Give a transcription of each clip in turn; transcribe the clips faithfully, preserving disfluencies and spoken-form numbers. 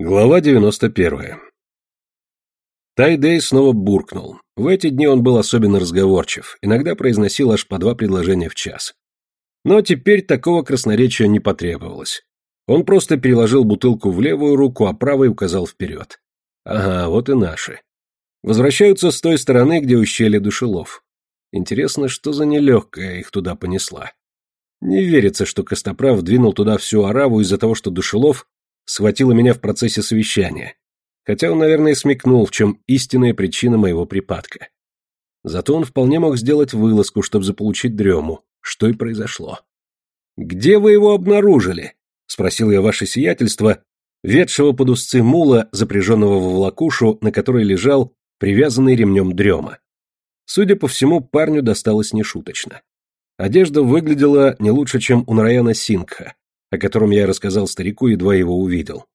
Глава девяносто первая. Тайдей снова буркнул. В эти дни он был особенно разговорчив, иногда произносил аж по два предложения в час. Но теперь такого красноречия не потребовалось. Он просто переложил бутылку в левую руку, а правой указал вперед. Ага, вот и наши. Возвращаются с той стороны, где ущелье Душелов. Интересно, что за нелегкая их туда понесла. Не верится, что Костоправ двинул туда всю ораву из-за того, что Душелов схватила меня в процессе совещания, хотя он, наверное, смекнул, в чем истинная причина моего припадка. Зато он вполне мог сделать вылазку, чтобы заполучить дрему, что и произошло. «Где вы его обнаружили?» — спросил я ваше сиятельство, ведшего под узцы мула, запряженного в волокушу, на которой лежал привязанный ремнем дрема. Судя по всему, парню досталось нешуточно. Одежда выглядела не лучше, чем у Нараяна Сингха, о котором я рассказал старику, едва его увидел.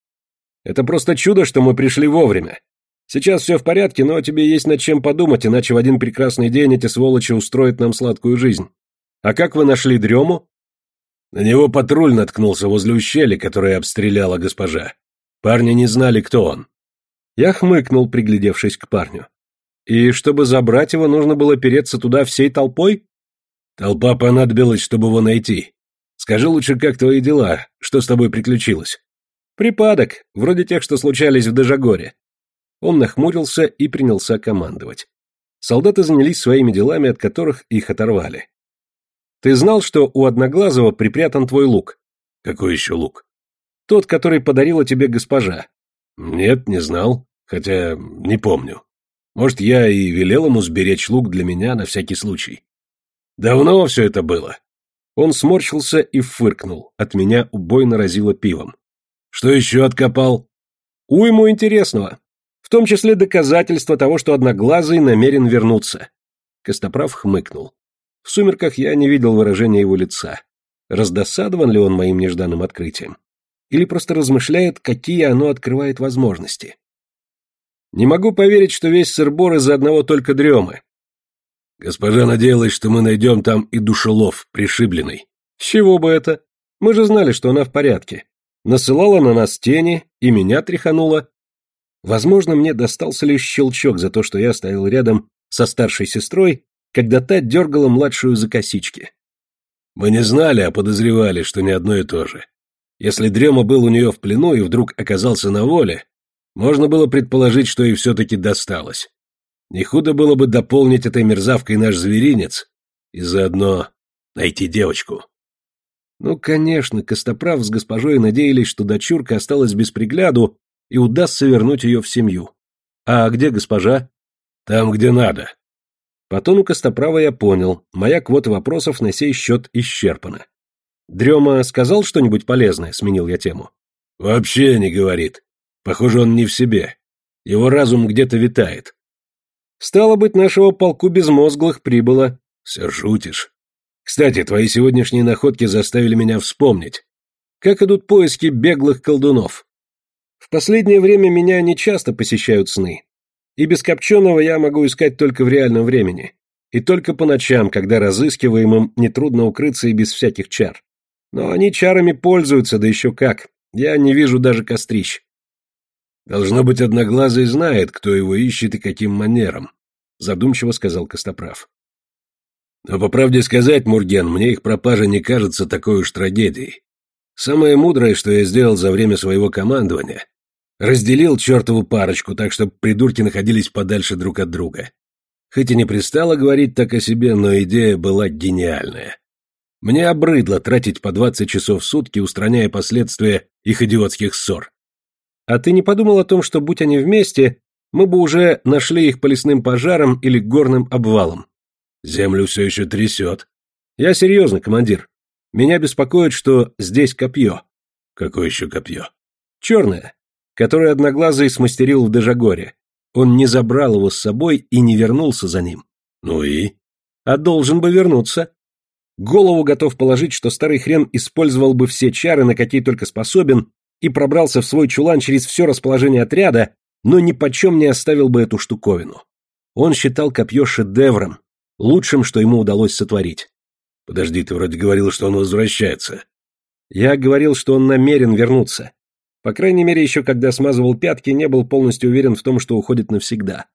«Это просто чудо, что мы пришли вовремя. Сейчас все в порядке, но тебе есть над чем подумать, иначе в один прекрасный день эти сволочи устроят нам сладкую жизнь. А как вы нашли дрему?» На него патруль наткнулся возле ущелья, которое обстреляла госпожа. Парни не знали, кто он. Я хмыкнул, приглядевшись к парню. «И чтобы забрать его, нужно было переться туда всей толпой?» «Толпа понадобилась, чтобы его найти. Скажи лучше, как твои дела? Что с тобой приключилось?» «Припадок, вроде тех, что случались в Дежагоре». Он нахмурился и принялся командовать. Солдаты занялись своими делами, от которых их оторвали. «Ты знал, что у Одноглазого припрятан твой лук?» «Какой еще лук?» «Тот, который подарила тебе госпожа». «Нет, не знал, хотя не помню. Может, я и велел ему сберечь лук для меня на всякий случай. Давно все это было». Он сморщился и фыркнул, от меня убойно разило пивом. «Что еще откопал?» «Уйму интересного. В том числе доказательства того, что Одноглазый намерен вернуться». Костоправ хмыкнул. В сумерках я не видел выражения его лица. Раздосадован ли он моим нежданным открытием? Или просто размышляет, какие оно открывает возможности? «Не могу поверить, что весь сыр-бор из-за одного только дремы». «Госпожа надеялась, что мы найдем там и Душелов, пришибленный». «С чего бы это? Мы же знали, что она в порядке. Насылала на нас тени, и меня тряханула. Возможно, мне достался лишь щелчок за то, что я стоял рядом со старшей сестрой, когда та дергала младшую за косички. Мы не знали, а подозревали, что не одно и то же. Если Дрема был у нее в плену и вдруг оказался на воле, можно было предположить, что ей все-таки досталось. Не худо было бы дополнить этой мерзавкой наш зверинец и заодно найти девочку». Ну, конечно, Костоправ с госпожой надеялись, что дочурка осталась без пригляду и удастся вернуть ее в семью. А где госпожа? Там, где надо. По тону Костоправа я понял, моя квота вопросов на сей счет исчерпана. Дрема сказал что-нибудь полезное, сменил я тему. Вообще не говорит. Похоже, он не в себе. Его разум где-то витает. Стало быть, нашего полку безмозглых прибыло. Все шутишь. Кстати, твои сегодняшние находки заставили меня вспомнить. Как идут поиски беглых колдунов? В последнее время меня нечасто посещают сны. И без Копченого я могу искать только в реальном времени. И только по ночам, когда разыскиваемым нетрудно укрыться и без всяких чар. Но они чарами пользуются, да еще как. Я не вижу даже кострищ. Должно быть, Одноглазый знает, кто его ищет и каким манером, задумчиво сказал Костоправ. Но, по правде сказать, Мурген, мне их пропажа не кажется такой уж трагедией. Самое мудрое, что я сделал за время своего командования, разделил чертову парочку, так чтобы придурки находились подальше друг от друга. Хоть и не пристало говорить так о себе, но идея была гениальная. Мне обрыдло тратить по двадцать часов в сутки, устраняя последствия их идиотских ссор. А ты не подумал о том, что, будь они вместе, мы бы уже нашли их по лесным пожарам или горным обвалам? Землю все еще трясет. Я серьезно, командир. Меня беспокоит, что здесь копье. Какое еще копье? Черное, которое Одноглазый смастерил в Дежагоре. Он не забрал его с собой и не вернулся за ним. Ну и? А должен бы вернуться. Голову готов положить, что старый хрен использовал бы все чары, на какие только способен, и пробрался в свой чулан через все расположение отряда, но ни почем не оставил бы эту штуковину. Он считал копье шедевром, лучшим, что ему удалось сотворить. Подожди, ты вроде говорил, что он возвращается. Я говорил, что он намерен вернуться. По крайней мере, еще когда смазывал пятки, не был полностью уверен в том, что уходит навсегда.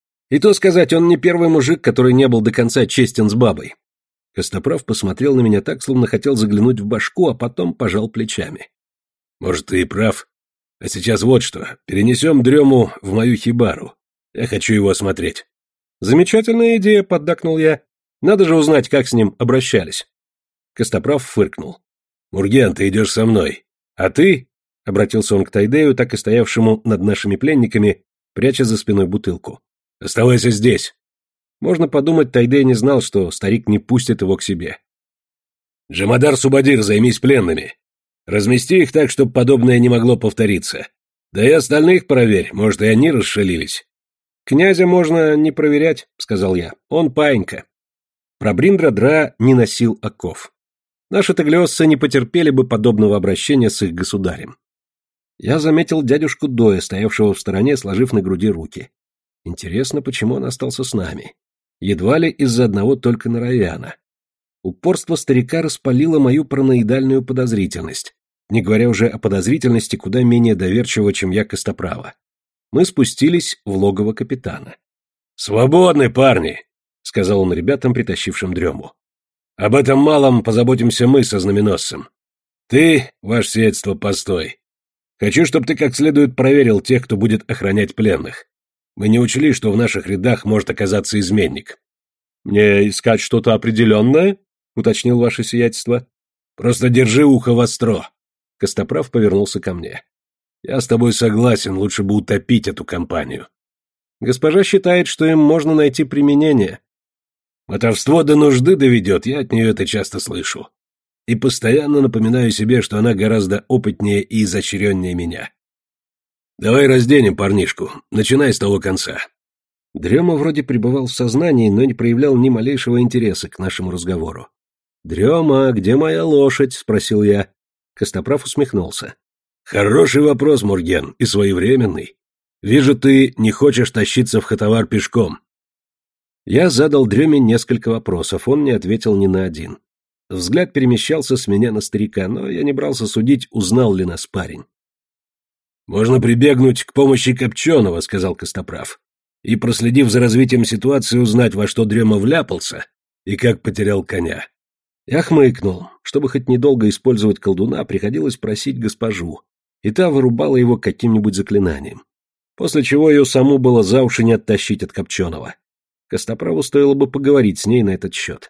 И то сказать, он не первый мужик, который не был до конца честен с бабой. Костоправ посмотрел на меня так, словно хотел заглянуть в башку, а потом пожал плечами. Может, ты и прав. А сейчас вот что. Перенесем Дрему в мою хибару. Я хочу его осмотреть. Замечательная идея, поддакнул я. Надо же узнать, как с ним обращались. Костоправ фыркнул. Мурген, ты идешь со мной. А ты, обратился он к Тайдею, так и стоявшему над нашими пленниками, пряча за спиной бутылку. Оставайся здесь. Можно подумать, Тайдей не знал, что старик не пустит его к себе. Джамадар Субадир, займись пленными. Размести их так, чтобы подобное не могло повториться. Да и остальных проверь, может, и они расшалились. Князя можно не проверять, сказал я. Он паинька. Прабриндра-Дра не носил оков. Наши таглиосцы не потерпели бы подобного обращения с их государем. Я заметил дядюшку Доя, стоявшего в стороне, сложив на груди руки. Интересно, почему он остался с нами? Едва ли из-за одного только Нараяна. Упорство старика распалило мою параноидальную подозрительность, не говоря уже о подозрительности куда менее доверчивого, чем я Костоправа. Мы спустились в логово капитана. «Свободны, парни!» — сказал он ребятам, притащившим Дрему. «Об этом малом позаботимся мы со знаменосцем. Ты, ваше сиятельство, постой. Хочу, чтобы ты как следует проверил тех, кто будет охранять пленных. Мы не учли, что в наших рядах может оказаться изменник». «Мне искать что-то определенное?» — уточнил ваше сиятельство. «Просто держи ухо востро». Костоправ повернулся ко мне. «Я с тобой согласен, лучше бы утопить эту компанию». «Госпожа считает, что им можно найти применение». «Мотовство до нужды доведет, я от нее это часто слышу. И постоянно напоминаю себе, что она гораздо опытнее и изощреннее меня. Давай разденем парнишку, начинай с того конца». Дрема вроде пребывал в сознании, но не проявлял ни малейшего интереса к нашему разговору. «Дрема, где моя лошадь?» — спросил я. Костоправ усмехнулся. «Хороший вопрос, Мурген, и своевременный. Вижу, ты не хочешь тащиться в Хатавар пешком». Я задал Дреме несколько вопросов, он не ответил ни на один. Взгляд перемещался с меня на старика, но я не брался судить, узнал ли нас парень. «Можно прибегнуть к помощи Копченого», — сказал Костоправ, «и, проследив за развитием ситуации, узнать, во что Дрема вляпался и как потерял коня». Я хмыкнул. Чтобы хоть недолго использовать колдуна, приходилось просить госпожу, и та вырубала его каким-нибудь заклинанием. После чего ее саму было за уши не оттащить от Копченого. Костоправу стоило бы поговорить с ней на этот счет.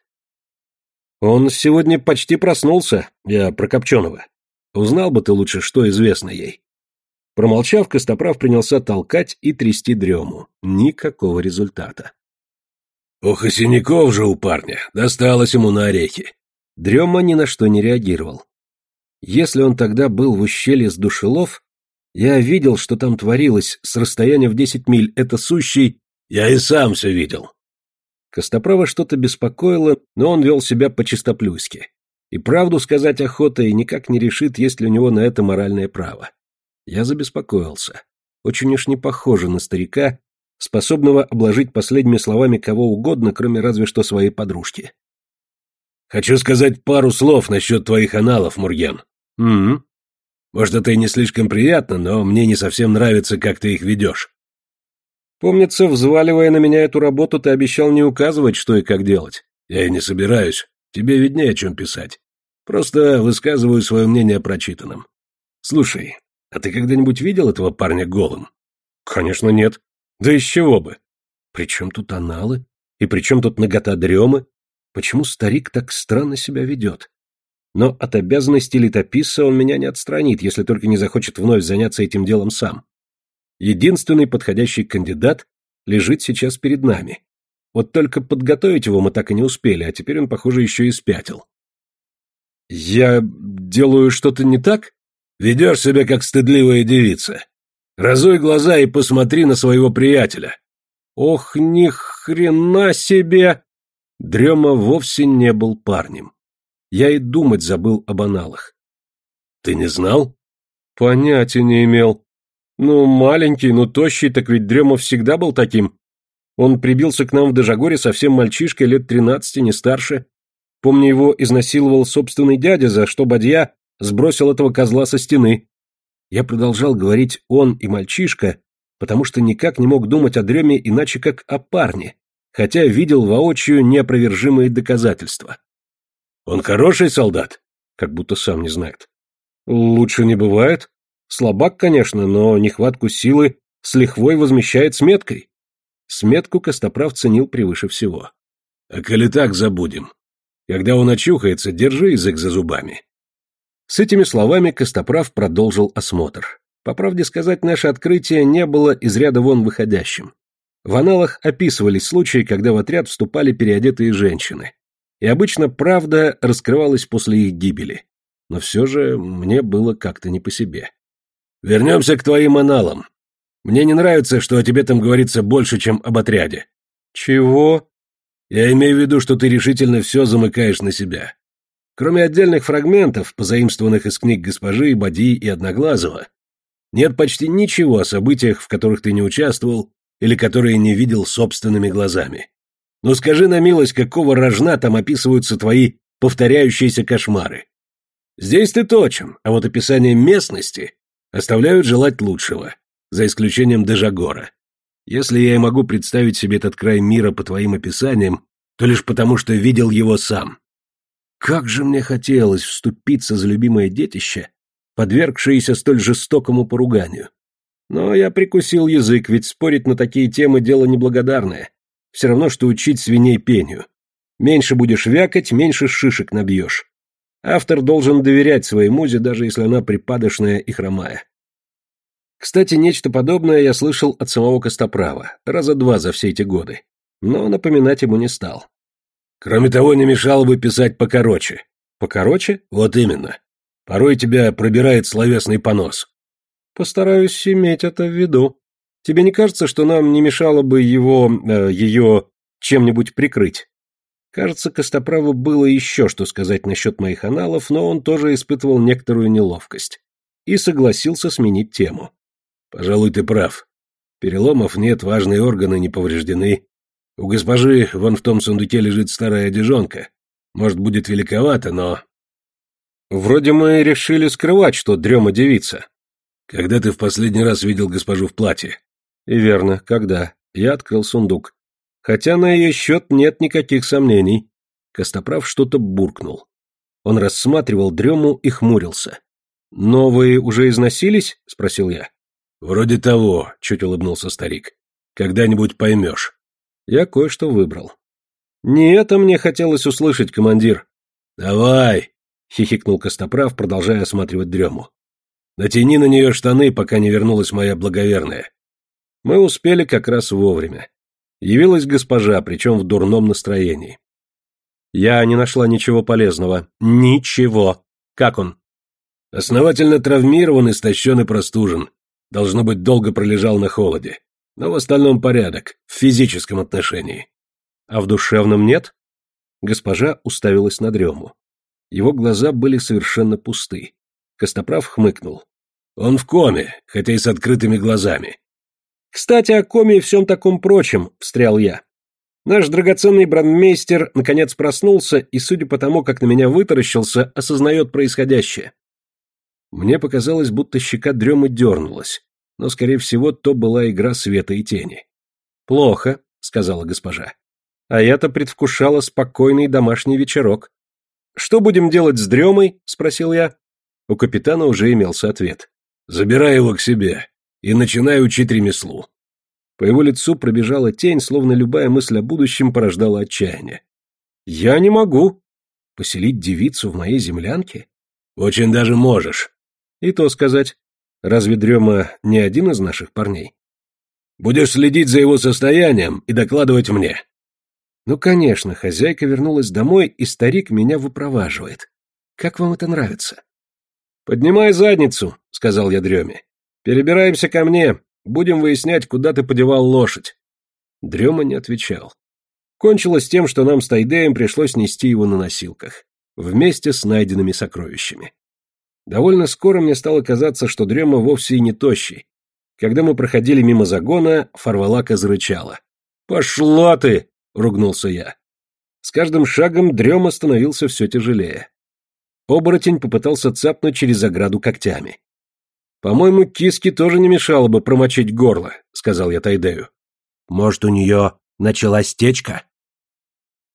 «Он сегодня почти проснулся, я про Копченого. Узнал бы ты лучше, что известно ей». Промолчав, Костоправ принялся толкать и трясти Дрему. Никакого результата. «Ох, и синяков же у парня, досталось ему на орехи». Дрема ни на что не реагировал. Если он тогда был в ущелье с Душелов, я видел, что там творилось с расстояния в десять миль, это сущий... Я и сам все видел. Костоправа что-то беспокоило, но он вел себя по-чистоплюйски. И правду сказать охота и никак не решит, есть ли у него на это моральное право. Я забеспокоился. Очень уж не похоже на старика, способного обложить последними словами кого угодно, кроме разве что своей подружки. «Хочу сказать пару слов насчет твоих аналов, Мурген». «Угу. Может, это и не слишком приятно, но мне не совсем нравится, как ты их ведешь». «Помнится, взваливая на меня эту работу, ты обещал не указывать, что и как делать». «Я и не собираюсь. Тебе виднее, о чем писать. Просто высказываю свое мнение о прочитанном. Слушай, а ты когда-нибудь видел этого парня голым?» «Конечно нет. Да из чего бы? При чем тут аналы? И при чем тут нагота Дремы? Почему старик так странно себя ведет? Но от обязанностей летописца он меня не отстранит, если только не захочет вновь заняться этим делом сам. Единственный подходящий кандидат лежит сейчас перед нами. Вот только подготовить его мы так и не успели, а теперь он, похоже, еще и спятил». «Я делаю что-то не так?» «Ведешь себя, как стыдливая девица. Разуй глаза и посмотри на своего приятеля». «Ох, ни хрена себе!» Дрема вовсе не был парнем. Я и думать забыл об аналах. «Ты не знал?» «Понятия не имел. Ну, маленький, ну тощий, так ведь Дрема всегда был таким. Он прибился к нам в Дежагоре совсем мальчишкой, лет тринадцати, не старше. Помню, его изнасиловал собственный дядя, за что бадья сбросил этого козла со стены». Я продолжал говорить «он» и «мальчишка», потому что никак не мог думать о Дреме иначе как о парне, хотя видел воочию неопровержимые доказательства. «Он хороший солдат?» Как будто сам не знает. «Лучше не бывает. Слабак, конечно, но нехватку силы с лихвой возмещает сметкой». Сметку Костоправ ценил превыше всего. «А коли так, забудем. Когда он очухается, держи язык за зубами». С этими словами Костоправ продолжил осмотр. По правде сказать, наше открытие не было из ряда вон выходящим. В аналах описывались случаи, когда в отряд вступали переодетые женщины. И обычно правда раскрывалась после их гибели. Но все же мне было как-то не по себе. «Вернемся к твоим аналам. Мне не нравится, что о тебе там говорится больше, чем об отряде». «Чего?» «Я имею в виду, что ты решительно все замыкаешь на себя. Кроме отдельных фрагментов, позаимствованных из книг госпожи, Бадьи и Одноглазого, нет почти ничего о событиях, в которых ты не участвовал или которые не видел собственными глазами. Ну скажи на милость, какого рожна там описываются твои повторяющиеся кошмары? Здесь ты точен, а вот описание местности оставляют желать лучшего, за исключением Дежагора. Если я и могу представить себе этот край мира по твоим описаниям, то лишь потому, что видел его сам. Как же мне хотелось вступиться за любимое детище, подвергшееся столь жестокому поруганию. Но я прикусил язык, ведь спорить на такие темы дело неблагодарное. Все равно, что учить свиней пению. Меньше будешь вякать, меньше шишек набьешь. Автор должен доверять своей музе, даже если она припадочная и хромая. Кстати, нечто подобное я слышал от самого Костоправа, раза два за все эти годы. Но напоминать ему не стал. Кроме того, не мешало бы писать покороче. Покороче? Вот именно. Порой тебя пробирает словесный понос. Постараюсь иметь это в виду. Тебе не кажется, что нам не мешало бы его, э, ее чем-нибудь прикрыть? Кажется, Костоправу было еще что сказать насчет моих аналов, но он тоже испытывал некоторую неловкость. И согласился сменить тему. Пожалуй, ты прав. Переломов нет, важные органы не повреждены. У госпожи вон в том сундуке лежит старая одежонка. Может, будет великовато, но... Вроде мы решили скрывать, что Дрема девица. Когда ты в последний раз видел госпожу в платье? И верно, когда. Я открыл сундук. Хотя на ее счет нет никаких сомнений. Костоправ что-то буркнул. Он рассматривал Дрему и хмурился. «Но вы уже износились?» — спросил я. «Вроде того», — чуть улыбнулся старик. «Когда-нибудь поймешь». Я кое-что выбрал. «Не это мне хотелось услышать, командир». «Давай», — хихикнул Костоправ, продолжая осматривать Дрему. «Натяни на нее штаны, пока не вернулась моя благоверная». Мы успели как раз вовремя. Явилась госпожа, причем в дурном настроении. Я не нашла ничего полезного. Ничего. Как он? Основательно травмирован, истощен и простужен. Должно быть, долго пролежал на холоде. Но в остальном порядок, в физическом отношении. А в душевном нет? Госпожа уставилась на Дрему. Его глаза были совершенно пусты. Костоправ хмыкнул. Он в коме, хотя и с открытыми глазами. «Кстати, о коме и всем таком прочем», — встрял я. Наш драгоценный брандмейстер наконец проснулся и, судя по тому, как на меня вытаращился, осознает происходящее. Мне показалось, будто щека Дремы дернулась, но, скорее всего, то была игра света и тени. «Плохо», — сказала госпожа. «А я-то предвкушала спокойный домашний вечерок». «Что будем делать с Дремой?» — спросил я. У капитана уже имелся ответ. «Забирай его к себе и начинай учить ремеслу». По его лицу пробежала тень, словно любая мысль о будущем порождала отчаяние. «Я не могу. Поселить девицу в моей землянке?» «Очень даже можешь». «И то сказать. Разве Дрема не один из наших парней?» «Будешь следить за его состоянием и докладывать мне». «Ну, конечно, хозяйка вернулась домой, и старик меня выпроваживает. Как вам это нравится?» «Поднимай задницу», — сказал я Дреме. «Перебираемся ко мне. Будем выяснять, куда ты подевал лошадь». Дрема не отвечал. Кончилось тем, что нам с Тайдеем пришлось нести его на носилках, вместе с найденными сокровищами. Довольно скоро мне стало казаться, что Дрема вовсе и не тощий. Когда мы проходили мимо загона, Фарвалака зарычала. «Пошла ты!» — ругнулся я. С каждым шагом Дрема становился все тяжелее. Оборотень попытался цапнуть через ограду когтями. «По-моему, киске тоже не мешало бы промочить горло», — сказал я Тайдею. «Может, у нее началась течка?»